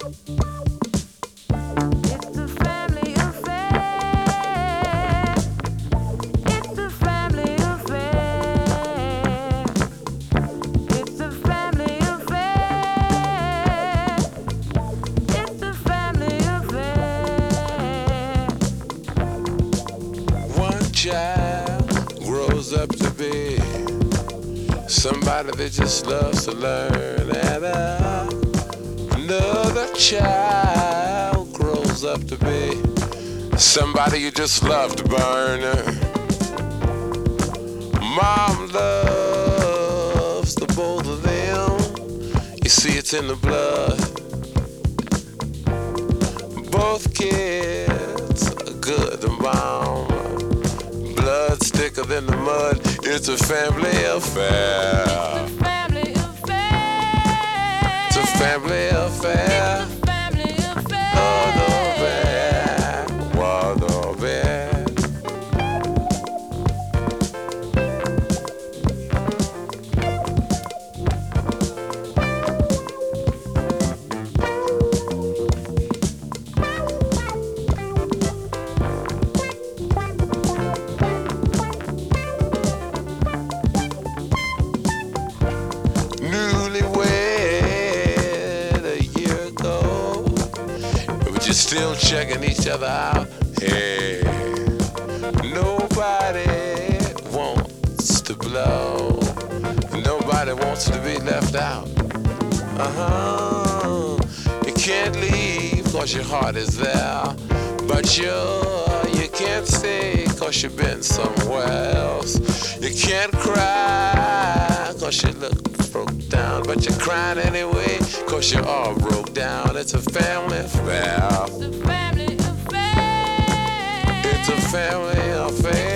It's a family affair. It's a family affair. It's a family affair. It's a family affair. One child grows up to be somebody that just loves to learn, and another child grows up to be somebody you just love to burn. Mom loves the both of them. You see, it's in the blood. Both kids are good and mom. Blood's thicker than the mud. It's a family affair. It's a family affair. It's a family affair. It's a family affair. What a bad. Newlywed a year ago, but you're still checking each other out. Hey, nobody wants to blow. Nobody wants to be left out. You can't leave cause your heart is there, but you can't stay cause you've been somewhere else. You can't cry cause you look broke down, but you're crying anyway cause you're all broke down. It's a family affair. It's a family affair. It's a family affair.